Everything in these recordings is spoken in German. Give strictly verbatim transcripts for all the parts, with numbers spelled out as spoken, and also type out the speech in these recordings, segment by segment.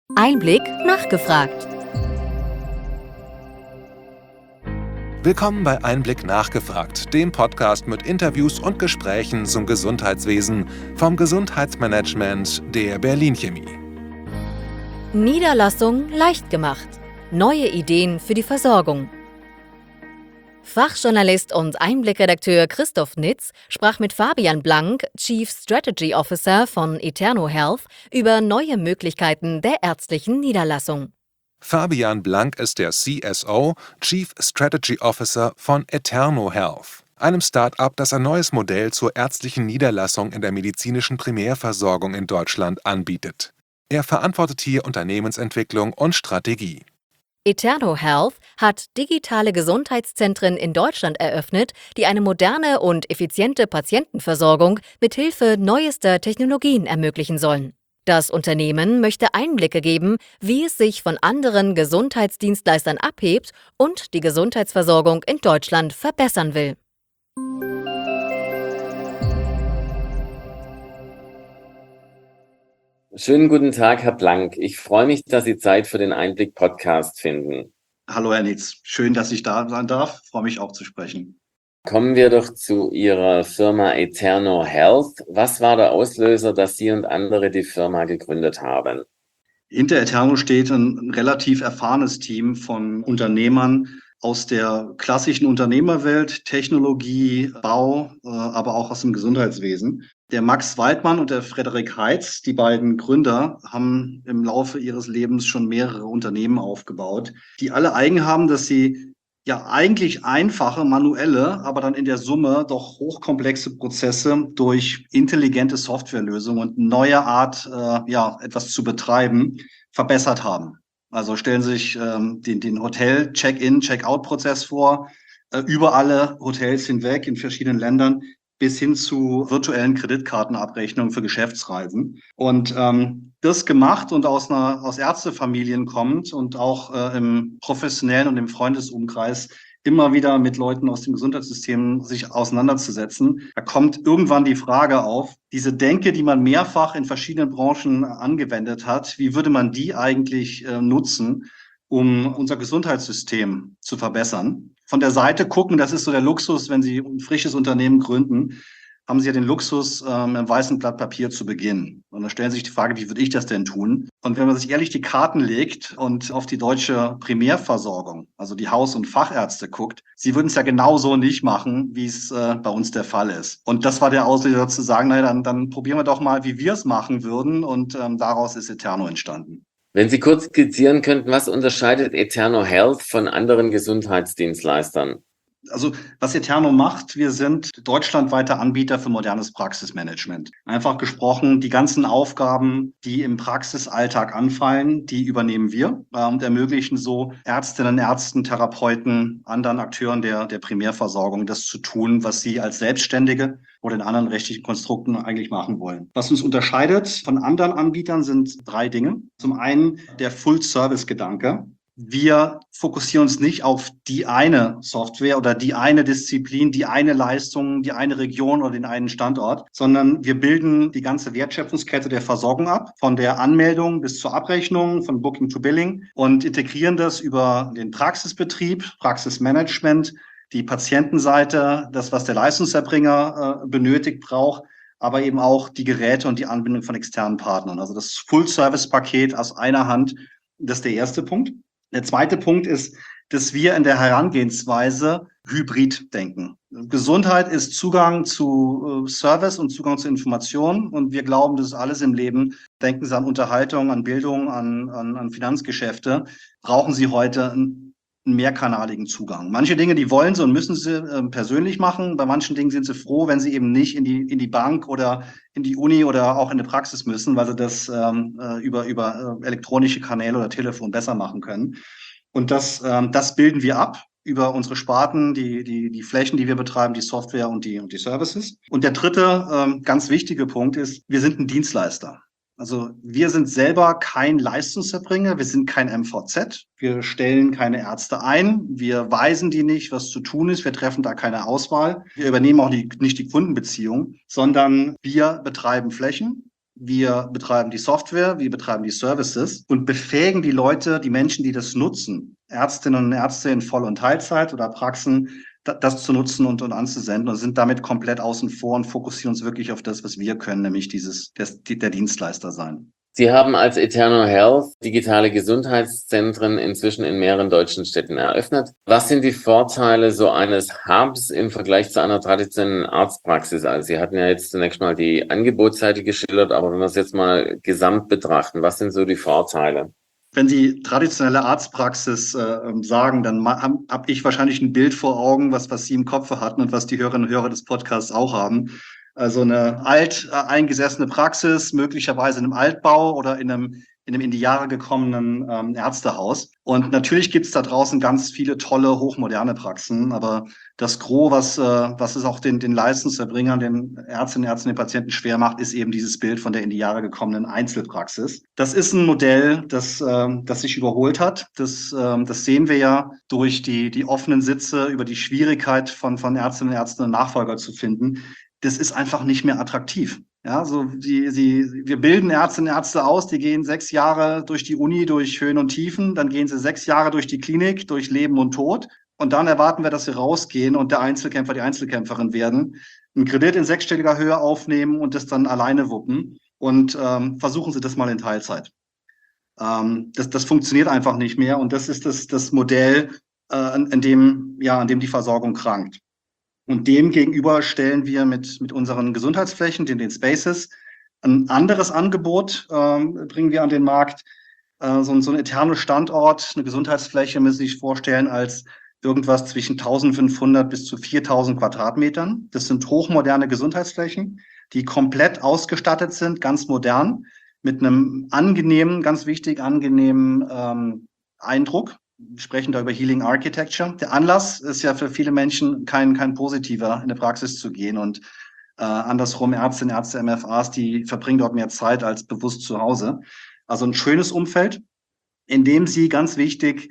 Einblick nachgefragt. Willkommen bei Einblick nachgefragt, dem Podcast mit Interviews und Gesprächen zum Gesundheitswesen vom Gesundheitsmanagement der Berlin Chemie. Niederlassung leicht gemacht. Neue Ideen für die Versorgung. Fachjournalist und Einblick-Redakteur Christoph Nitz sprach mit Fabian Blank, Chief Strategy Officer von Eterno Health, über neue Möglichkeiten der ärztlichen Niederlassung. Fabian Blank ist der C S O, Chief Strategy Officer von Eterno Health, einem Start-up, das ein neues Modell zur ärztlichen Niederlassung in der medizinischen Primärversorgung in Deutschland anbietet. Er verantwortet hier Unternehmensentwicklung und Strategie. Eterno Health hat digitale Gesundheitszentren in Deutschland eröffnet, die eine moderne und effiziente Patientenversorgung mithilfe neuester Technologien ermöglichen sollen. Das Unternehmen möchte Einblicke geben, wie es sich von anderen Gesundheitsdienstleistern abhebt und die Gesundheitsversorgung in Deutschland verbessern will. Schönen guten Tag, Herr Blank. Ich freue mich, dass Sie Zeit für den Einblick-Podcast finden. Hallo, Herr Nitz. Schön, dass ich da sein darf. Ich freue mich auch zu sprechen. Kommen wir doch zu Ihrer Firma Eterno Health. Was war der Auslöser, dass Sie und andere die Firma gegründet haben? Hinter Eterno steht ein relativ erfahrenes Team von Unternehmern aus der klassischen Unternehmerwelt, Technologie, Bau, aber auch aus dem Gesundheitswesen. Der Max Waldmann und der Frederik Heitz, die beiden Gründer, haben im Laufe ihres Lebens schon mehrere Unternehmen aufgebaut, die alle eigen haben, dass sie ja eigentlich einfache, manuelle, aber dann in der Summe doch hochkomplexe Prozesse durch intelligente Softwarelösungen und neue Art, äh, ja, etwas zu betreiben, verbessert haben. Also stellen Sie sich ähm, den, den Hotel-Check-in, Check-out-Prozess vor, äh, über alle Hotels hinweg in verschiedenen Ländern, bis hin zu virtuellen Kreditkartenabrechnungen für Geschäftsreisen. Und ähm, das gemacht und aus einer aus Ärztefamilien kommt und auch äh, im professionellen und im Freundesumkreis immer wieder mit Leuten aus dem Gesundheitssystem sich auseinanderzusetzen. Da kommt irgendwann die Frage auf, diese Denke, die man mehrfach in verschiedenen Branchen angewendet hat, wie würde man die eigentlich äh, nutzen, um unser Gesundheitssystem zu verbessern? Von der Seite gucken, das ist so der Luxus, wenn Sie ein frisches Unternehmen gründen, haben Sie ja den Luxus, ähm, einem weißen Blatt Papier zu beginnen. Und da stellen Sie sich die Frage, wie würde ich das denn tun? Und wenn man sich ehrlich die Karten legt und auf die deutsche Primärversorgung, also die Haus- und Fachärzte guckt, sie würden es ja genauso nicht machen, wie es äh, bei uns der Fall ist. Und das war der Auslöser zu sagen, naja, dann, dann probieren wir doch mal, wie wir es machen würden. Und ähm, daraus ist Eterno entstanden. Wenn Sie kurz skizzieren könnten, was unterscheidet Eterno Health von anderen Gesundheitsdienstleistern? Also was Eterno macht, wir sind deutschlandweiter Anbieter für modernes Praxismanagement. Einfach gesprochen, die ganzen Aufgaben, die im Praxisalltag anfallen, die übernehmen wir und ermöglichen so Ärztinnen, Ärzten, Therapeuten, anderen Akteuren der, der Primärversorgung, das zu tun, was sie als Selbstständige oder in anderen rechtlichen Konstrukten eigentlich machen wollen. Was uns unterscheidet von anderen Anbietern sind drei Dinge. Zum einen der Full-Service-Gedanke. Wir fokussieren uns nicht auf die eine Software oder die eine Disziplin, die eine Leistung, die eine Region oder den einen Standort, sondern wir bilden die ganze Wertschöpfungskette der Versorgung ab, von der Anmeldung bis zur Abrechnung, von Booking to Billing und integrieren das über den Praxisbetrieb, Praxismanagement, die Patientenseite, das, was der Leistungserbringer äh, benötigt, braucht, aber eben auch die Geräte und die Anbindung von externen Partnern. Also das Full-Service-Paket aus einer Hand, das ist der erste Punkt. Der zweite Punkt ist, dass wir in der Herangehensweise hybrid denken. Gesundheit ist Zugang zu äh, Service und Zugang zu Informationen. Und wir glauben, das ist alles im Leben. Denken Sie an Unterhaltung, an Bildung, an, an, an Finanzgeschäfte. Brauchen Sie heute einen, einen mehrkanaligen Zugang. Manche Dinge, die wollen Sie und müssen Sie äh, persönlich machen. Bei manchen Dingen sind Sie froh, wenn Sie eben nicht in die, in die Bank oder in die Uni oder auch in die Praxis müssen, weil Sie das ähm, über, über äh, elektronische Kanäle oder Telefon besser machen können. Und das, ähm, das bilden wir ab über unsere Sparten, die, die, die Flächen, die wir betreiben, die Software und die, und die Services. Und der dritte, ähm, ganz wichtige Punkt ist, wir sind ein Dienstleister. Also wir sind selber kein Leistungserbringer, wir sind kein M V Z, wir stellen keine Ärzte ein, wir weisen die nicht, was zu tun ist, wir treffen da keine Auswahl, wir übernehmen auch die, nicht die Kundenbeziehung, sondern wir betreiben Flächen, wir betreiben die Software, wir betreiben die Services und befähigen die Leute, die Menschen, die das nutzen, Ärztinnen und Ärzte in Voll- und Teilzeit oder Praxen, das zu nutzen und, und anzusenden und sind damit komplett außen vor und fokussieren uns wirklich auf das, was wir können, nämlich dieses, das, der Dienstleister sein. Sie haben als Eterno Health digitale Gesundheitszentren inzwischen in mehreren deutschen Städten eröffnet. Was sind die Vorteile so eines Hubs im Vergleich zu einer traditionellen Arztpraxis? Also Sie hatten ja jetzt zunächst mal die Angebotsseite geschildert, aber wenn wir es jetzt mal gesamt betrachten, was sind so die Vorteile? Wenn Sie traditionelle Arztpraxis äh, sagen, dann habe hab ich wahrscheinlich ein Bild vor Augen, was, was Sie im Kopf hatten und was die Hörerinnen und Hörer des Podcasts auch haben. Also eine alt äh, eingesessene Praxis, möglicherweise in einem Altbau oder in einem in einem in die Jahre gekommenen ähm, Ärztehaus. Und natürlich gibt es da draußen ganz viele tolle, hochmoderne Praxen, aber das Gros, was, äh, was es auch den, den Leistungserbringern, den Ärztinnen und Ärzten, den Patienten schwer macht, ist eben dieses Bild von der in die Jahre gekommenen Einzelpraxis. Das ist ein Modell, das, äh, das sich überholt hat. Das, äh, das sehen wir ja durch die, die offenen Sitze, über die Schwierigkeit von, von Ärztinnen und Ärzten einen Nachfolger zu finden. Das ist einfach nicht mehr attraktiv. Ja, so die, die, wir bilden Ärztinnen und Ärzte aus, die gehen sechs Jahre durch die Uni, durch Höhen und Tiefen, dann gehen sie sechs Jahre durch die Klinik, durch Leben und Tod und dann erwarten wir, dass sie rausgehen und der Einzelkämpfer, die Einzelkämpferin werden, einen Kredit in sechsstelliger Höhe aufnehmen und das dann alleine wuppen und ähm, versuchen sie das mal in Teilzeit. Ähm, das, das funktioniert einfach nicht mehr und das ist das, das Modell, äh, in, in dem, ja, an dem die Versorgung krankt. Und dem gegenüber stellen wir mit, mit unseren Gesundheitsflächen, den, den Spaces, ein anderes Angebot, ähm, bringen wir an den Markt. Äh, so, so ein Eterno-Standort, eine Gesundheitsfläche, müssen Sie sich vorstellen, als irgendwas zwischen eintausendfünfhundert bis zu viertausend Quadratmetern. Das sind hochmoderne Gesundheitsflächen, die komplett ausgestattet sind, ganz modern, mit einem angenehmen, ganz wichtig angenehmen ähm, Eindruck. Wir sprechen da über Healing Architecture. Der Anlass ist ja für viele Menschen kein, kein positiver, in eine Praxis zu gehen. Und äh, andersrum, Ärztinnen, Ärzte, M F As, die verbringen dort mehr Zeit als bewusst zu Hause. Also ein schönes Umfeld, in dem sie, ganz wichtig,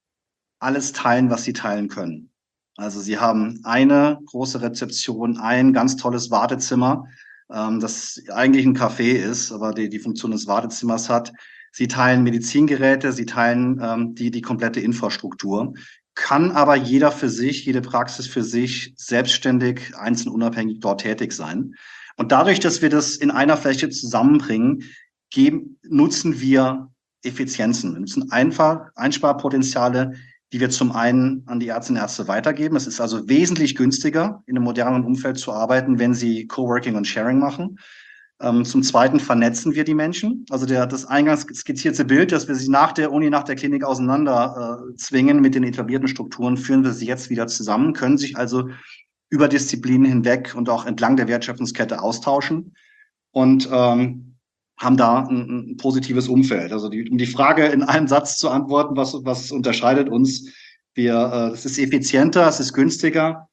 alles teilen, was sie teilen können. Also sie haben eine große Rezeption, ein ganz tolles Wartezimmer, ähm, das eigentlich ein Café ist, aber die, die Funktion des Wartezimmers hat. Sie teilen Medizingeräte, sie teilen ähm, die, die komplette Infrastruktur, kann aber jeder für sich, jede Praxis für sich selbstständig, einzeln unabhängig dort tätig sein. Und dadurch, dass wir das in einer Fläche zusammenbringen, geben, nutzen wir Effizienzen. Wir nutzen einfach Einsparpotenziale, die wir zum einen an die Ärztinnen und Ärzte weitergeben. Es ist also wesentlich günstiger, in einem modernen Umfeld zu arbeiten, wenn sie Coworking und Sharing machen. Ähm, zum Zweiten vernetzen wir die Menschen. Also der, das eingangs skizzierte Bild, dass wir sie nach der Uni, nach der Klinik auseinander äh, zwingen mit den etablierten Strukturen, führen wir sie jetzt wieder zusammen, können sich also über Disziplinen hinweg und auch entlang der Wertschöpfungskette austauschen und ähm, haben da ein, ein positives Umfeld. Also die, um die Frage in einem Satz zu antworten, was, was unterscheidet uns? Wir, äh, es ist effizienter, es ist günstiger.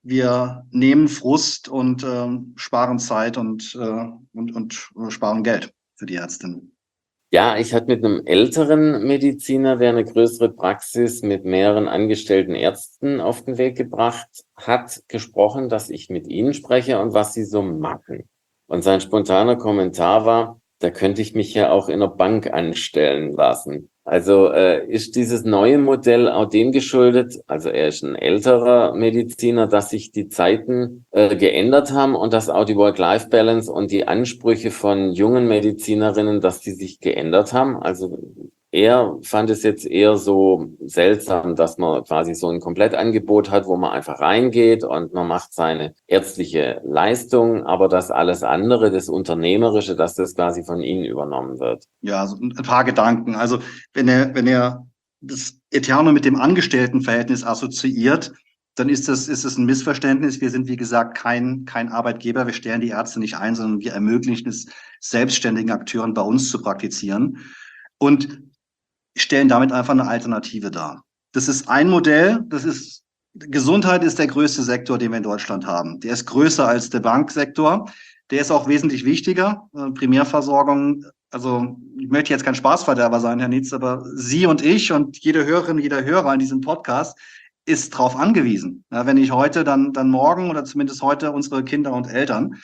Wir nehmen Frust und ähm, sparen Zeit und, äh, und, und sparen Geld für die Ärztinnen. Ja, ich hatte mit einem älteren Mediziner, der eine größere Praxis mit mehreren angestellten Ärzten auf den Weg gebracht hat, gesprochen, dass ich mit ihnen spreche und was sie so machen. Und sein spontaner Kommentar war, da könnte ich mich ja auch in einer Bank anstellen lassen. Also äh, ist dieses neue Modell auch dem geschuldet, also er ist ein älterer Mediziner, dass sich die Zeiten äh, geändert haben und dass auch die Work-Life-Balance und die Ansprüche von jungen Medizinerinnen, dass die sich geändert haben. Also er fand es jetzt eher so seltsam, dass man quasi so ein Komplettangebot hat, wo man einfach reingeht und man macht seine ärztliche Leistung, aber dass alles andere, das Unternehmerische, dass das quasi von ihnen übernommen wird. Ja, also ein paar Gedanken. Also wenn er, wenn er das Eterno mit dem Angestelltenverhältnis assoziiert, dann ist das, ist das ein Missverständnis. Wir sind, wie gesagt, kein, kein Arbeitgeber. Wir stellen die Ärzte nicht ein, sondern wir ermöglichen es selbstständigen Akteuren bei uns zu praktizieren und stellen damit einfach eine Alternative dar. Das ist ein Modell. Das ist, Gesundheit ist der größte Sektor, den wir in Deutschland haben. Der ist größer als der Banksektor. Der ist auch wesentlich wichtiger. Primärversorgung, also ich möchte jetzt kein Spaßverderber sein, Herr Nietz, aber Sie und ich und jede Hörerin, jeder Hörer in diesem Podcast ist darauf angewiesen. Ja, wenn nicht heute, dann, dann morgen oder zumindest heute unsere Kinder und Eltern.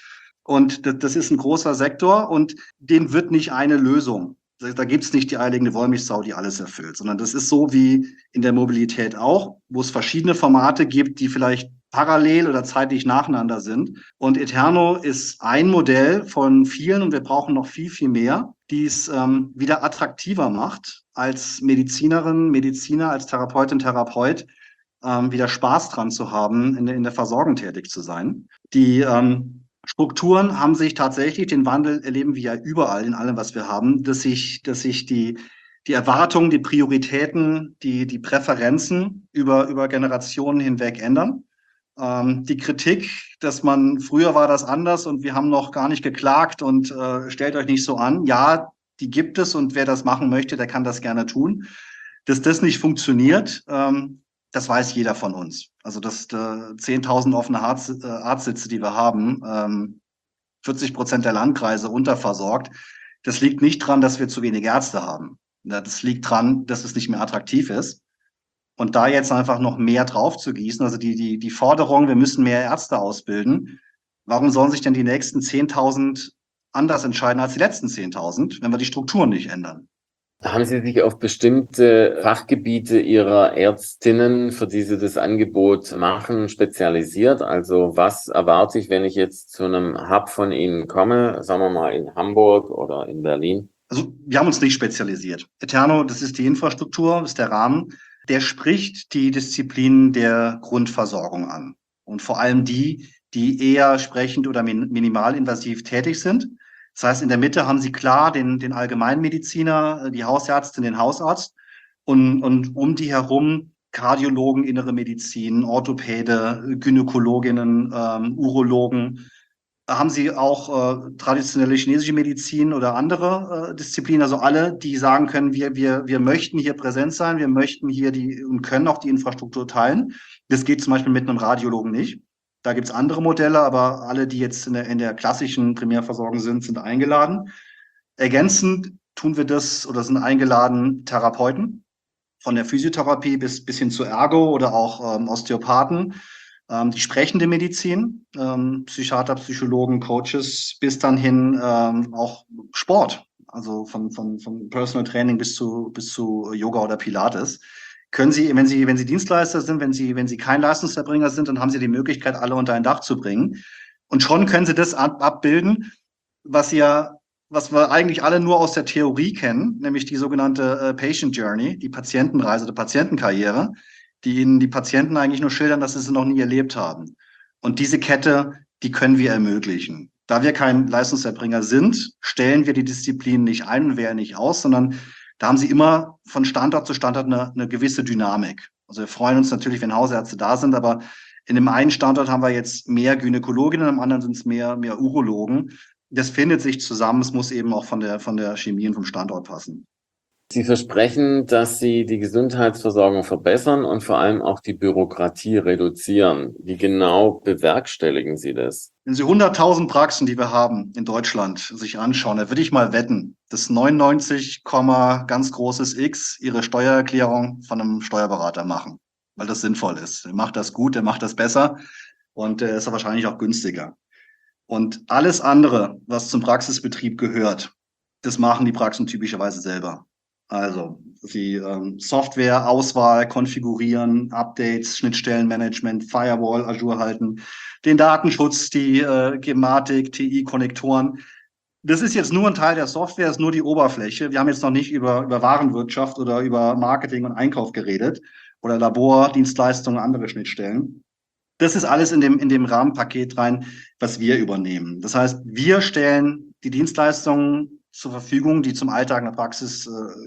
Und das, das ist ein großer Sektor und den wird nicht eine Lösung. Da, da gibt es nicht die eierlegende Wollmilchsau, die alles erfüllt, sondern das ist so wie in der Mobilität auch, wo es verschiedene Formate gibt, die vielleicht parallel oder zeitlich nacheinander sind. Und Eterno ist ein Modell von vielen und wir brauchen noch viel, viel mehr, die es ähm, wieder attraktiver macht, als Medizinerin, Mediziner, als Therapeutin, Therapeut ähm, wieder Spaß dran zu haben, in der, in der Versorgung tätig zu sein. Die ähm, Strukturen haben sich tatsächlich, den Wandel erleben wir ja überall in allem, was wir haben, dass sich, dass sich die, die Erwartungen, die Prioritäten, die, die Präferenzen über, über Generationen hinweg ändern. Ähm, die Kritik, dass man, früher war das anders und wir haben noch gar nicht geklagt und äh, stellt euch nicht so an. Ja, die gibt es und wer das machen möchte, der kann das gerne tun. Dass das nicht funktioniert, ähm, das weiß jeder von uns. Also dass äh, zehntausend offene Arzt, äh, Arztsitze, die wir haben, ähm, vierzig Prozent der Landkreise unterversorgt, das liegt nicht dran, dass wir zu wenig Ärzte haben. Das liegt dran, dass es nicht mehr attraktiv ist. Und da jetzt einfach noch mehr drauf zu gießen, also die, die, die Forderung, wir müssen mehr Ärzte ausbilden, warum sollen sich denn die nächsten zehntausend anders entscheiden als die letzten zehntausend, wenn wir die Strukturen nicht ändern? Haben Sie sich auf bestimmte Fachgebiete Ihrer Ärztinnen, für die Sie das Angebot machen, spezialisiert? Also was erwarte ich, wenn ich jetzt zu einem Hub von Ihnen komme, sagen wir mal in Hamburg oder in Berlin? Also wir haben uns nicht spezialisiert. Eterno, das ist die Infrastruktur, das ist der Rahmen. Der spricht die Disziplinen der Grundversorgung an. Und vor allem die, die eher sprechend oder min- minimalinvasiv tätig sind. Das heißt, in der Mitte haben Sie klar den, den Allgemeinmediziner, die Hausärztin, den Hausarzt und, und um die herum Kardiologen, innere Medizin, Orthopäde, Gynäkologinnen, ähm, Urologen. Haben Sie auch äh, traditionelle chinesische Medizin oder andere äh, Disziplinen, also alle, die sagen können, wir, wir, wir möchten hier präsent sein, wir möchten hier die und können auch die Infrastruktur teilen. Das geht zum Beispiel mit einem Radiologen nicht. Da gibt's andere Modelle, aber alle, die jetzt in der, in der klassischen Primärversorgung sind, sind eingeladen. Ergänzend tun wir das oder sind eingeladen Therapeuten, von der Physiotherapie bis, bis hin zu Ergo oder auch ähm, Osteopathen, ähm, die sprechende Medizin, ähm, Psychiater, Psychologen, Coaches, bis dann hin ähm, auch Sport, also von, von, von Personal Training bis zu, bis zu Yoga oder Pilates. Können Sie, wenn Sie, wenn Sie Dienstleister sind, wenn Sie, wenn Sie kein Leistungserbringer sind, dann haben Sie die Möglichkeit, alle unter ein Dach zu bringen. Und schon können Sie das ab, abbilden, was ja, was wir eigentlich alle nur aus der Theorie kennen, nämlich die sogenannte äh, Patient Journey, die Patientenreise der Patientenkarriere, die Ihnen die Patienten eigentlich nur schildern, dass sie sie noch nie erlebt haben. Und diese Kette, die können wir ermöglichen. Da wir kein Leistungserbringer sind, stellen wir die Disziplinen nicht ein und wählen nicht aus, sondern da haben sie immer von Standort zu Standort eine, eine gewisse Dynamik. Also wir freuen uns natürlich, wenn Hausärzte da sind, aber in dem einen Standort haben wir jetzt mehr Gynäkologinnen, im anderen sind es mehr, mehr Urologen. Das findet sich zusammen, es muss eben auch von der, von der Chemie und vom Standort passen. Sie versprechen, dass Sie die Gesundheitsversorgung verbessern und vor allem auch die Bürokratie reduzieren. Wie genau bewerkstelligen Sie das? Wenn Sie hunderttausend Praxen, die wir haben in Deutschland, sich anschauen, da würde ich mal wetten, dass neunundneunzig, ganz großes X ihre Steuererklärung von einem Steuerberater machen, weil das sinnvoll ist. Der macht das gut, der macht das besser und der ist wahrscheinlich auch günstiger. Und alles andere, was zum Praxisbetrieb gehört, das machen die Praxen typischerweise selber. Also sie ähm, Software, Auswahl, konfigurieren, Updates, Schnittstellenmanagement, Firewall, Azure halten, den Datenschutz, die äh, Gematik, T I-Konnektoren. Das ist jetzt nur ein Teil der Software, ist nur die Oberfläche. Wir haben jetzt noch nicht über, über Warenwirtschaft oder über Marketing und Einkauf geredet oder Labor, Dienstleistungen, andere Schnittstellen. Das ist alles in dem, in dem Rahmenpaket rein, was wir übernehmen. Das heißt, wir stellen die Dienstleistungen zur Verfügung, die zum Alltag in der Praxis äh,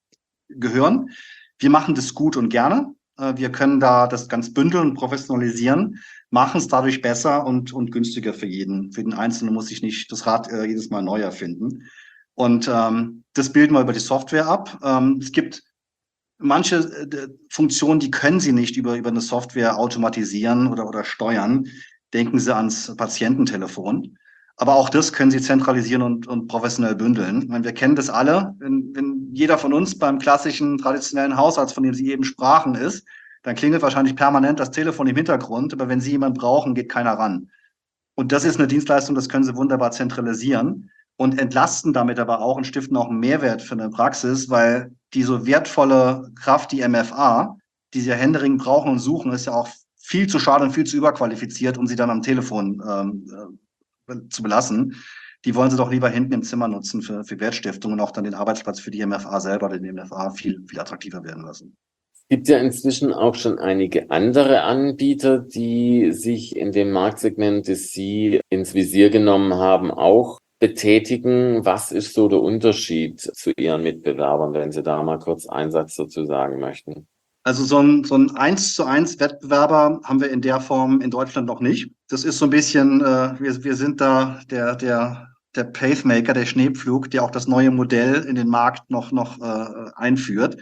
gehören. Wir machen das gut und gerne. Äh, wir können da das ganz bündeln und professionalisieren, machen es dadurch besser und, und günstiger für jeden. Für den Einzelnen muss ich nicht das Rad äh, jedes Mal neu erfinden. Und ähm, das bilden wir über die Software ab. Ähm, es gibt manche äh, Funktionen, die können Sie nicht über, über eine Software automatisieren oder, oder steuern. Denken Sie ans Patiententelefon. Aber auch das können Sie zentralisieren und, und professionell bündeln. Ich meine, wir kennen das alle. Wenn, wenn jeder von uns beim klassischen, traditionellen Hausarzt, von dem Sie eben sprachen, ist, dann klingelt wahrscheinlich permanent das Telefon im Hintergrund. Aber wenn Sie jemanden brauchen, geht keiner ran. Und das ist eine Dienstleistung, das können sie wunderbar zentralisieren und entlasten damit aber auch und stiften auch einen Mehrwert für eine Praxis, weil die so wertvolle Kraft, die M F A, die sie ja händeringend brauchen und suchen, ist ja auch viel zu schade und viel zu überqualifiziert, um sie dann am Telefon ähm, äh, zu belassen. Die wollen sie doch lieber hinten im Zimmer nutzen für, für Wertstiftung und auch dann den Arbeitsplatz für die M F A selber, den M F A viel, viel attraktiver werden lassen. Es gibt ja inzwischen auch schon einige andere Anbieter, die sich in dem Marktsegment, das Sie ins Visier genommen haben, auch betätigen. Was ist so der Unterschied zu Ihren Mitbewerbern, wenn Sie da mal kurz einen Satz dazu sagen möchten? Also so ein, so ein eins zu eins Wettbewerber haben wir in der Form in Deutschland noch nicht. Das ist so ein bisschen, äh, wir, wir sind da der, der, der Pacemaker, der Schneepflug, der auch das neue Modell in den Markt noch, noch äh, einführt.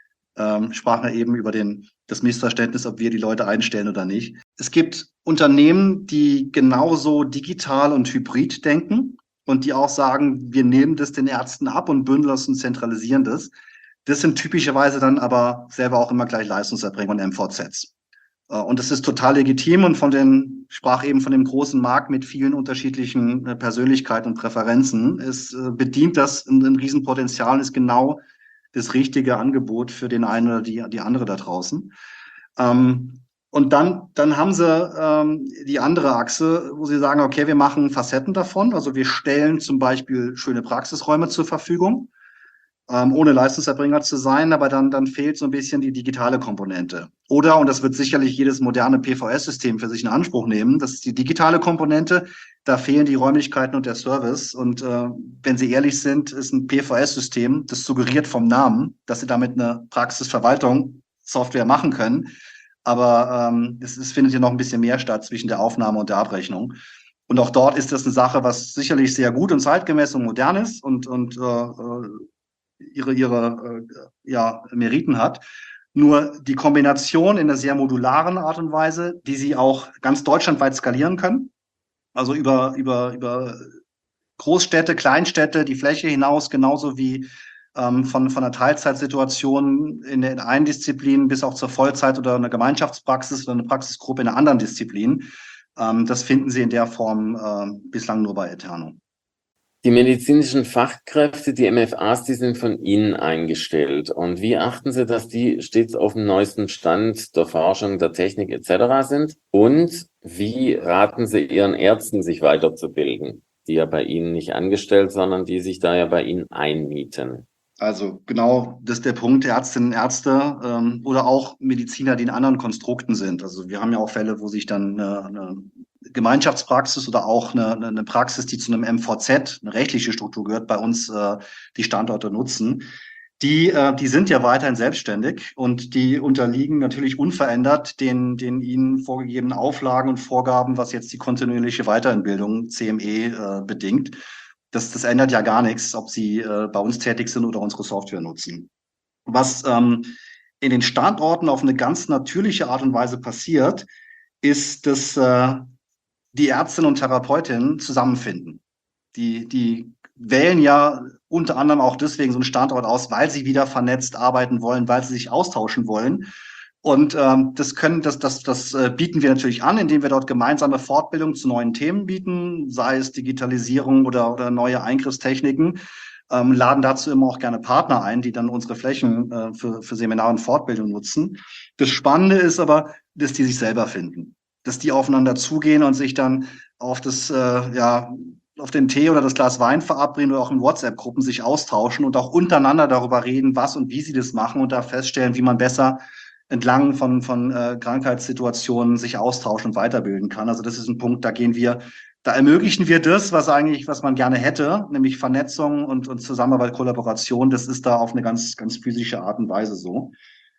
Ähm, sprachen wir eben über den, das Missverständnis, ob wir die Leute einstellen oder nicht. Es gibt Unternehmen, die genauso digital und hybrid denken und die auch sagen, wir nehmen das den Ärzten ab und bündeln das und zentralisieren das. Das sind typischerweise dann aber selber auch immer gleich Leistungserbringer und M V Zs. Und das ist total legitim und von den, ich sprach eben von dem großen Markt mit vielen unterschiedlichen Persönlichkeiten und Präferenzen, ist bedient das ein, ein Riesenpotenzial und ist genau das richtige Angebot für den einen oder die, die andere da draußen. Ähm, und dann, dann haben sie ähm, die andere Achse, wo sie sagen, okay, wir machen Facetten davon. Also wir stellen zum Beispiel schöne Praxisräume zur Verfügung, ähm, ohne Leistungserbringer zu sein, aber dann, dann fehlt so ein bisschen die digitale Komponente. Oder, und das wird sicherlich jedes moderne P V S-System für sich in Anspruch nehmen, das ist die digitale Komponente, da fehlen die Räumlichkeiten und der Service. Und äh, wenn Sie ehrlich sind, ist ein P V S-System, das suggeriert vom Namen, dass Sie damit eine Praxisverwaltung Software machen können. Aber ähm, es, es findet ja noch ein bisschen mehr statt zwischen der Aufnahme und der Abrechnung. Und auch dort ist das eine Sache, was sicherlich sehr gut und zeitgemäß und modern ist und, und äh, ihre, ihre äh, ja, Meriten hat. Nur die Kombination in einer sehr modularen Art und Weise, die Sie auch ganz deutschlandweit skalieren können, also über, über, über Großstädte, Kleinstädte, die Fläche hinaus, genauso wie ähm, von, von einer Teilzeitsituation in, in einer Disziplin bis auch zur Vollzeit oder einer Gemeinschaftspraxis oder eine Praxisgruppe in einer anderen Disziplin. Ähm, das finden Sie in der Form äh, bislang nur bei Eterno. Die medizinischen Fachkräfte, die M F As, die sind von Ihnen eingestellt. Und wie achten Sie, dass die stets auf dem neuesten Stand der Forschung, der Technik et cetera sind? Und wie raten Sie Ihren Ärzten, sich weiterzubilden, die ja bei Ihnen nicht angestellt, sondern die sich da ja bei Ihnen einmieten? Also genau, das ist der Punkt, Ärztinnen, Ärzte ähm, oder auch Mediziner, die in anderen Konstrukten sind. Also wir haben ja auch Fälle, wo sich dann eine, eine Gemeinschaftspraxis oder auch eine, eine Praxis, die zu einem M V Z, eine rechtliche Struktur gehört, bei uns äh, die Standorte nutzen. Die, äh, die sind ja weiterhin selbstständig und die unterliegen natürlich unverändert den, den ihnen vorgegebenen Auflagen und Vorgaben, was jetzt die kontinuierliche Weiterbildung C M E äh, bedingt. Das, das ändert ja gar nichts, ob sie äh, bei uns tätig sind oder unsere Software nutzen. Was ähm, in den Standorten auf eine ganz natürliche Art und Weise passiert, ist, dass äh, die Ärztinnen und Therapeutinnen zusammenfinden. Die, die wählen ja unter anderem auch deswegen so einen Standort aus, weil sie wieder vernetzt arbeiten wollen, weil sie sich austauschen wollen. Und ähm, das können, das, das, das äh, bieten wir natürlich an, indem wir dort gemeinsame Fortbildung zu neuen Themen bieten, sei es Digitalisierung oder, oder neue Eingriffstechniken. Ähm, laden dazu immer auch gerne Partner ein, die dann unsere Flächen äh, für, für Seminare und Fortbildung nutzen. Das Spannende ist aber, dass die sich selber finden, dass die aufeinander zugehen und sich dann auf das, äh, ja, auf den Tee oder das Glas Wein verabreden oder auch in WhatsApp-Gruppen sich austauschen und auch untereinander darüber reden, was und wie sie das machen und da feststellen, wie man besser entlang von, von äh, Krankheitssituationen sich austauschen und weiterbilden kann. Also das ist ein Punkt, da gehen wir, da ermöglichen wir das, was eigentlich, was man gerne hätte, nämlich Vernetzung und, und Zusammenarbeit, Kollaboration. Das ist da auf eine ganz, ganz physische Art und Weise so.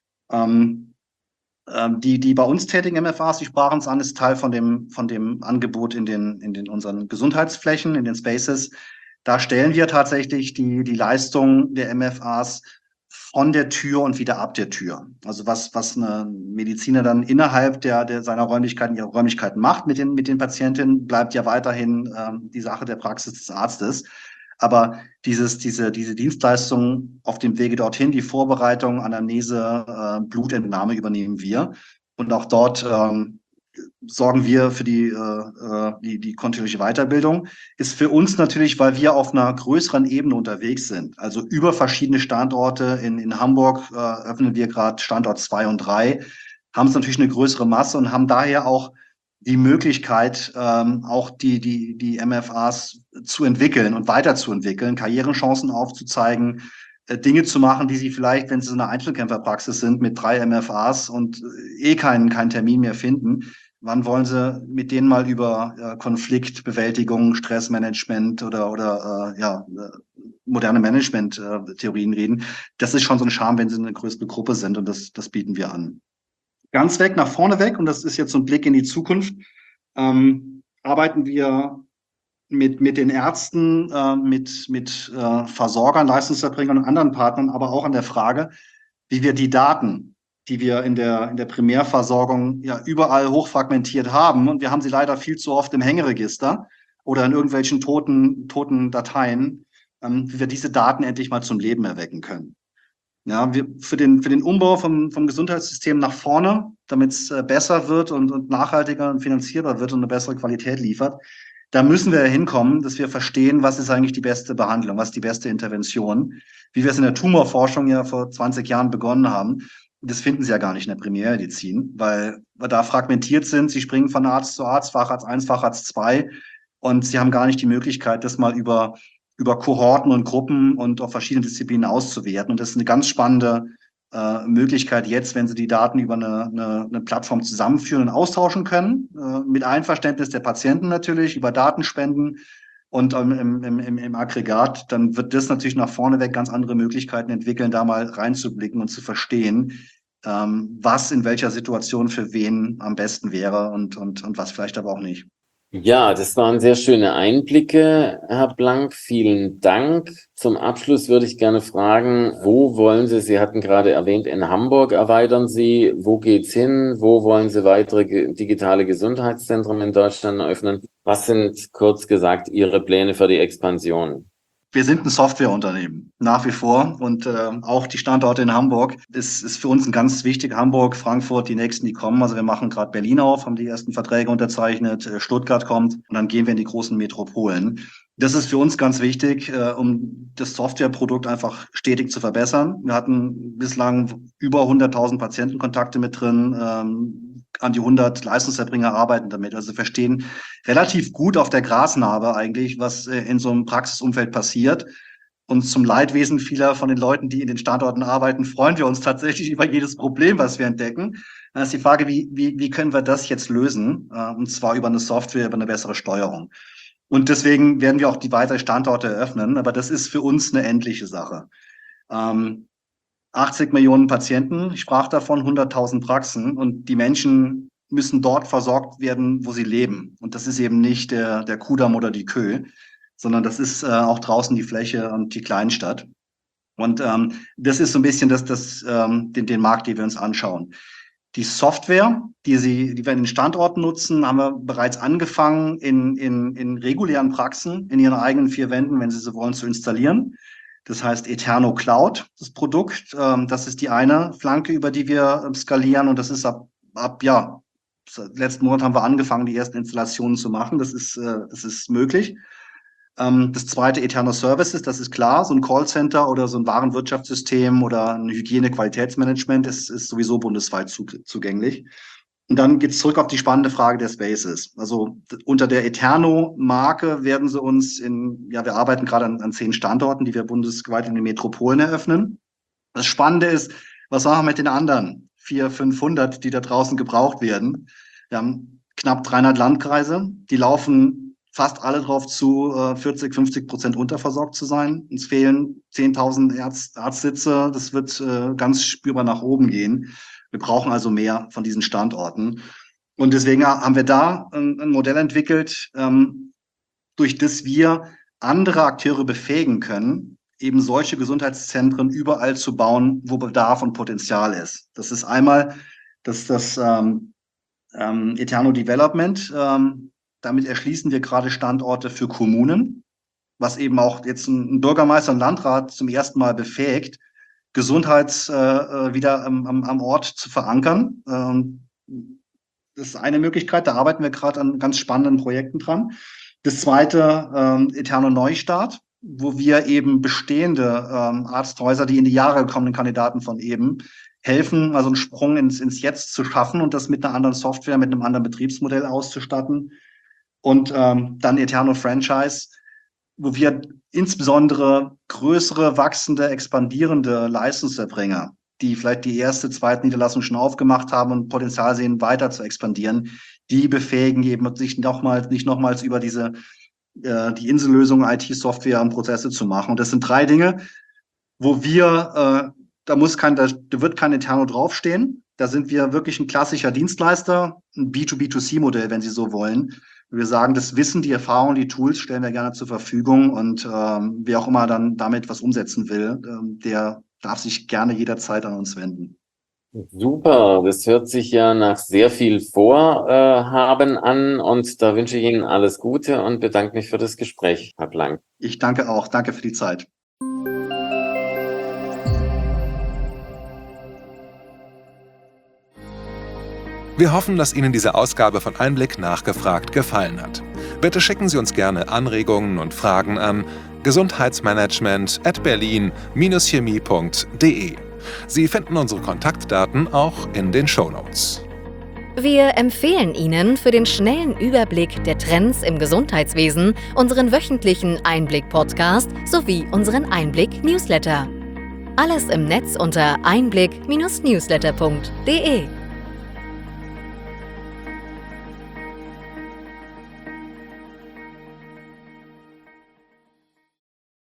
Ähm, ähm, die, die bei uns tätigen M F As, die sprachen es an, ist Teil von dem, von dem Angebot in den, in den unseren Gesundheitsflächen, in den Spaces. Da stellen wir tatsächlich die, die Leistung der M F As von der Tür und wieder ab der Tür. Also was, was eine Mediziner dann innerhalb der, der seiner Räumlichkeiten, ihrer Räumlichkeiten macht mit den, mit den Patientinnen, bleibt ja weiterhin ähm, die Sache der Praxis des Arztes. Aber dieses, diese, diese Dienstleistung auf dem Wege dorthin, die Vorbereitung, Anamnese, äh, Blutentnahme übernehmen wir. Und auch dort ähm, sorgen wir für die, äh, die, die kontinuierliche Weiterbildung, ist für uns natürlich, weil wir auf einer größeren Ebene unterwegs sind. Also über verschiedene Standorte. In, in Hamburg äh, öffnen wir gerade Standort zwei und drei, haben es natürlich eine größere Masse und haben daher auch die Möglichkeit, ähm, auch die, die, die M F As zu entwickeln und weiterzuentwickeln, Karrierechancen aufzuzeigen, äh, Dinge zu machen, die sie vielleicht, wenn sie so eine Einzelkämpferpraxis sind, mit drei M F As und äh, eh keinen, keinen Termin mehr finden. Wann wollen Sie mit denen mal über äh, Konfliktbewältigung, Stressmanagement oder, oder äh, ja, äh, moderne Management-Theorien reden? Das ist schon so ein Charme, wenn Sie eine größere Gruppe sind und das, das bieten wir an. Ganz weg, nach vorne weg, und das ist jetzt so ein Blick in die Zukunft, ähm, arbeiten wir mit, mit den Ärzten, äh, mit, mit äh, Versorgern, Leistungserbringern und anderen Partnern, aber auch an der Frage, wie wir die Daten, die wir in der, in der Primärversorgung ja überall hochfragmentiert haben, und wir haben sie leider viel zu oft im Hängeregister oder in irgendwelchen toten, toten Dateien, ähm, wie wir diese Daten endlich mal zum Leben erwecken können. Ja, wir, für den, für den Umbau vom, vom Gesundheitssystem nach vorne, damit es äh, besser wird und, und nachhaltiger und finanzierbar wird und eine bessere Qualität liefert, da müssen wir hinkommen, dass wir verstehen, was ist eigentlich die beste Behandlung, was ist die beste Intervention, wie wir es in der Tumorforschung ja vor zwanzig Jahren begonnen haben. Das finden Sie ja gar nicht in der Primärmedizin, weil wir da fragmentiert sind. Sie springen von Arzt zu Arzt, Facharzt eins, Facharzt zwei, und Sie haben gar nicht die Möglichkeit, das mal über über Kohorten und Gruppen und auf verschiedene Disziplinen auszuwerten. Und das ist eine ganz spannende äh, Möglichkeit jetzt, wenn Sie die Daten über eine, eine, eine Plattform zusammenführen und austauschen können, äh, mit Einverständnis der Patienten natürlich, über Datenspenden und ähm, im, im, im Aggregat, dann wird das natürlich nach vorne weg ganz andere Möglichkeiten entwickeln, da mal reinzublicken und zu verstehen, ähm, was in welcher Situation für wen am besten wäre und, und, und was vielleicht aber auch nicht. Ja, das waren sehr schöne Einblicke, Herr Blank. Vielen Dank. Zum Abschluss würde ich gerne fragen, wo wollen Sie, Sie hatten gerade erwähnt, in Hamburg erweitern Sie. Wo geht's hin? Wo wollen Sie weitere digitale Gesundheitszentren in Deutschland eröffnen? Was sind, kurz gesagt, Ihre Pläne für die Expansion? Wir sind ein Softwareunternehmen, nach wie vor. Und äh, auch die Standorte in Hamburg ist, ist für uns ein ganz wichtig. Hamburg, Frankfurt, die nächsten, die kommen. Also wir machen gerade Berlin auf, haben die ersten Verträge unterzeichnet. Äh, Stuttgart kommt und dann gehen wir in die großen Metropolen. Das ist für uns ganz wichtig, äh, um das Softwareprodukt einfach stetig zu verbessern. Wir hatten bislang über hunderttausend Patientenkontakte mit drin. Ähm, an die hundert Leistungserbringer arbeiten damit. Also verstehen relativ gut auf der Grasnarbe eigentlich, was äh, in so einem Praxisumfeld passiert. Und zum Leidwesen vieler von den Leuten, die in den Standorten arbeiten, freuen wir uns tatsächlich über jedes Problem, was wir entdecken. Dann ist die Frage, wie, wie, wie können wir das jetzt lösen? Äh, und zwar über eine Software, über eine bessere Steuerung. Und deswegen werden wir auch die weiteren Standorte eröffnen. Aber das ist für uns eine endliche Sache. Ähm, achtzig Millionen Patienten, ich sprach davon, hunderttausend Praxen, und die Menschen müssen dort versorgt werden, wo sie leben. Und das ist eben nicht der, der Kudamm oder die Kö, sondern das ist äh, auch draußen die Fläche und die Kleinstadt. Und ähm, das ist so ein bisschen das, das, ähm, den, den Markt, den wir uns anschauen. Die Software, die, sie, die wir in den Standorten nutzen, haben wir bereits angefangen, in, in, in regulären Praxen, in ihren eigenen vier Wänden, wenn sie so wollen, zu installieren. Das heißt Eterno Cloud, das Produkt. Ähm, das ist die eine Flanke, über die wir ähm, skalieren. Und das ist ab, ab ja, letzten Monat haben wir angefangen, die ersten Installationen zu machen. Das ist, äh, das ist möglich. Ähm, das zweite, Eterno Services, das ist klar. So ein Callcenter oder so ein Warenwirtschaftssystem oder ein Hygiene-Qualitätsmanagement ist, ist sowieso bundesweit zu, zugänglich. Und dann geht's zurück auf die spannende Frage der Spaces. Also unter der Eterno-Marke werden sie uns in, ja, wir arbeiten gerade an, an zehn Standorten, die wir bundesweit in den Metropolen eröffnen. Das Spannende ist, was machen wir mit den anderen vierhundert, fünfhundert, die da draußen gebraucht werden? Wir haben knapp dreihundert Landkreise, die laufen fast alle drauf zu, vierzig, fünfzig Prozent unterversorgt zu sein. Uns fehlen zehntausend Arzt, Arztsitze. Das wird äh, ganz spürbar nach oben gehen. Wir brauchen also mehr von diesen Standorten. Und deswegen haben wir da ein, ein Modell entwickelt, ähm, durch das wir andere Akteure befähigen können, eben solche Gesundheitszentren überall zu bauen, wo Bedarf und Potenzial ist. Das ist einmal das, das ähm, ähm, Eterno Development. Ähm, damit erschließen wir gerade Standorte für Kommunen, was eben auch jetzt ein Bürgermeister und Landrat zum ersten Mal befähigt, Gesundheits äh, wieder am, am Ort zu verankern. Ähm, Das ist eine Möglichkeit, da arbeiten wir gerade an ganz spannenden Projekten dran. Das zweite, ähm, Eterno Neustart, wo wir eben bestehende ähm, Arzthäuser, die in die Jahre gekommenen Kandidaten von eben, helfen, also einen Sprung ins, ins Jetzt zu schaffen und das mit einer anderen Software, mit einem anderen Betriebsmodell auszustatten. Und ähm, dann Eterno Franchise, wo wir insbesondere größere, wachsende, expandierende Leistungserbringer, die vielleicht die erste, zweite Niederlassung schon aufgemacht haben und Potenzial sehen, weiter zu expandieren, die befähigen eben sich nochmals, nicht nochmals über diese, äh, die Insellösung I T-Software und Prozesse zu machen. Und das sind drei Dinge, wo wir, äh, da muss kein, da, da wird kein Eterno draufstehen. Da sind wir wirklich ein klassischer Dienstleister, ein B zwei B zwei C-Modell, wenn Sie so wollen. Wir sagen, das Wissen, die Erfahrung, die Tools stellen wir gerne zur Verfügung und ähm, wer auch immer dann damit was umsetzen will, ähm, der darf sich gerne jederzeit an uns wenden. Super, das hört sich ja nach sehr viel Vorhaben äh, an und da wünsche ich Ihnen alles Gute und bedanke mich für das Gespräch, Herr Blank. Ich danke auch. Danke für die Zeit. Wir hoffen, dass Ihnen diese Ausgabe von Einblick nachgefragt gefallen hat. Bitte schicken Sie uns gerne Anregungen und Fragen an gesundheitsmanagement at berlin Bindestrich chemie Punkt de. Sie finden unsere Kontaktdaten auch in den Shownotes. Wir empfehlen Ihnen für den schnellen Überblick der Trends im Gesundheitswesen unseren wöchentlichen Einblick-Podcast sowie unseren Einblick-Newsletter. Alles im Netz unter einblick Bindestrich newsletter Punkt de.